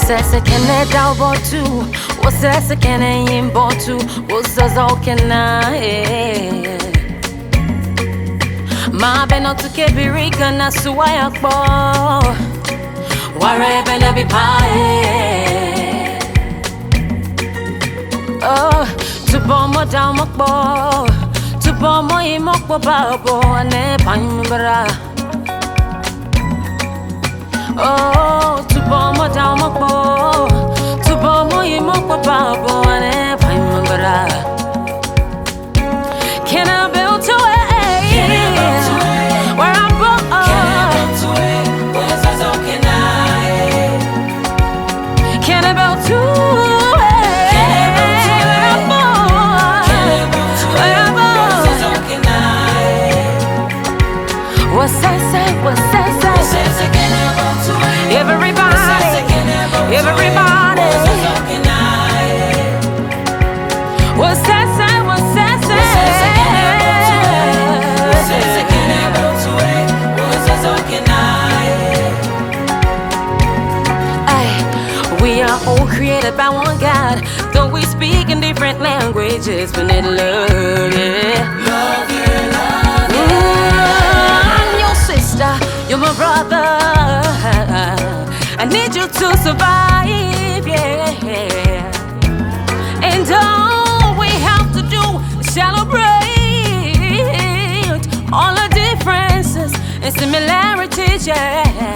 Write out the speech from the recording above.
Sasa kene daubo tu, wo sasa kene yimbo tu, wo sasa okena Ma beno tu kebirika na suwaya kpo, ware bena bi pae. Oh, tu bomo down mokbo, tu bomo imokbo babo ane panymbra. Oh, tu bomo down mokbo, tu bomo imokbo babo ane panymbra. Can I build to it? Where I'm born? Can I build to What's that say? Everybody. What's that say? We are all created by one God, though we speak in different languages, but need love, yeah. Love you. I'm your sister, you're my brother. I need you to survive, yeah. And all we have to do is celebrate all the differences and similarities, yeah.